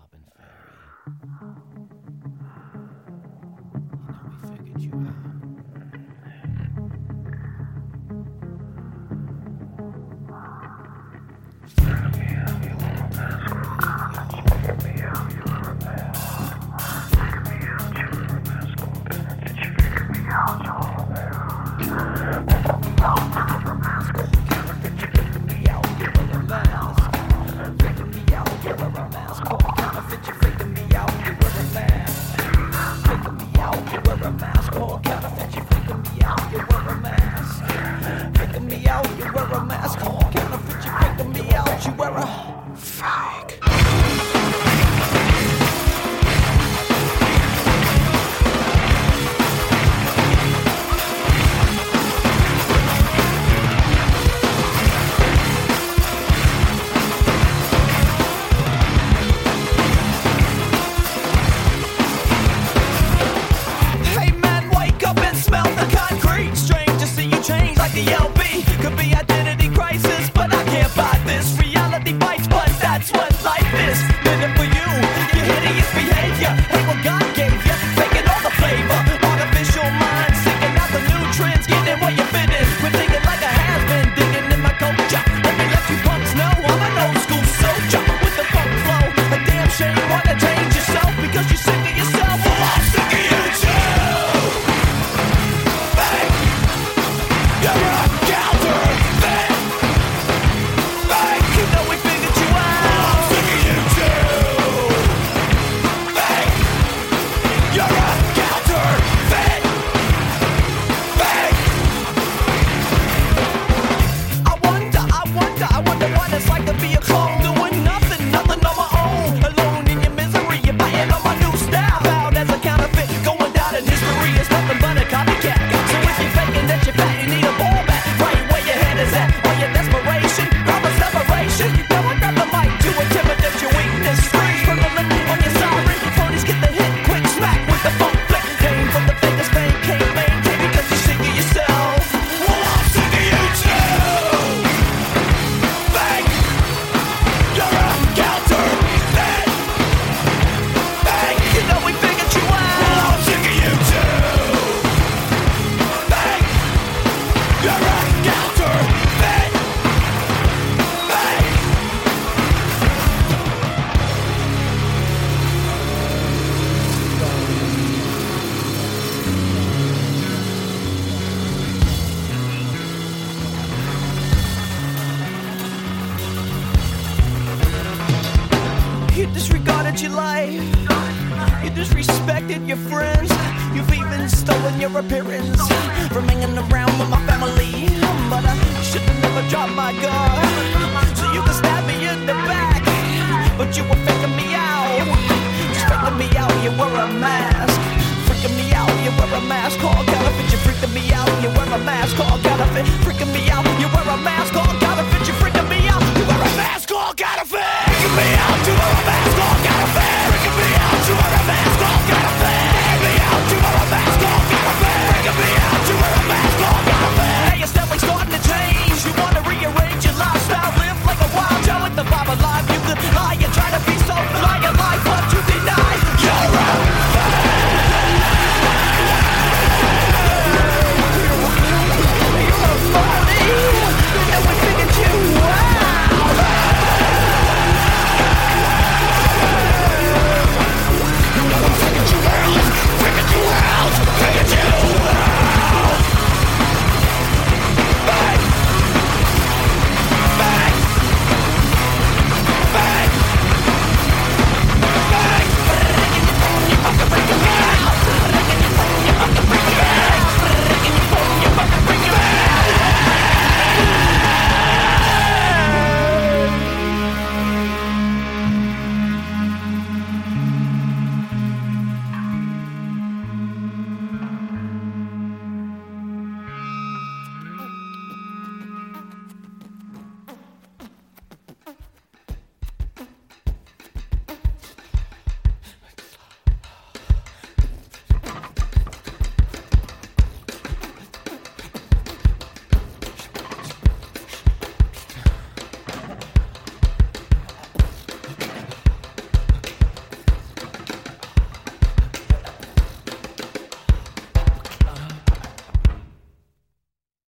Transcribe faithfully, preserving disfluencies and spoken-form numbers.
Robin Fairy. You know we figured you out. You disregarded your life. You disrespected your friends. You've even stolen your appearance from hanging around with my family. But I should've never dropped my guard, so you could stab me in the back. But you were faking me out, just faking me out. You wear a mask, freaking me out. You wear a mask called counterfeit. You freaking me out. You wear a mask called counterfeit, freaking me out. You wear a mask called counterfeit. You freaking me out. You wear a mask called counterfeit, freaking me out. You wear a mask called counterfeit, freaking me out. You wear a mask called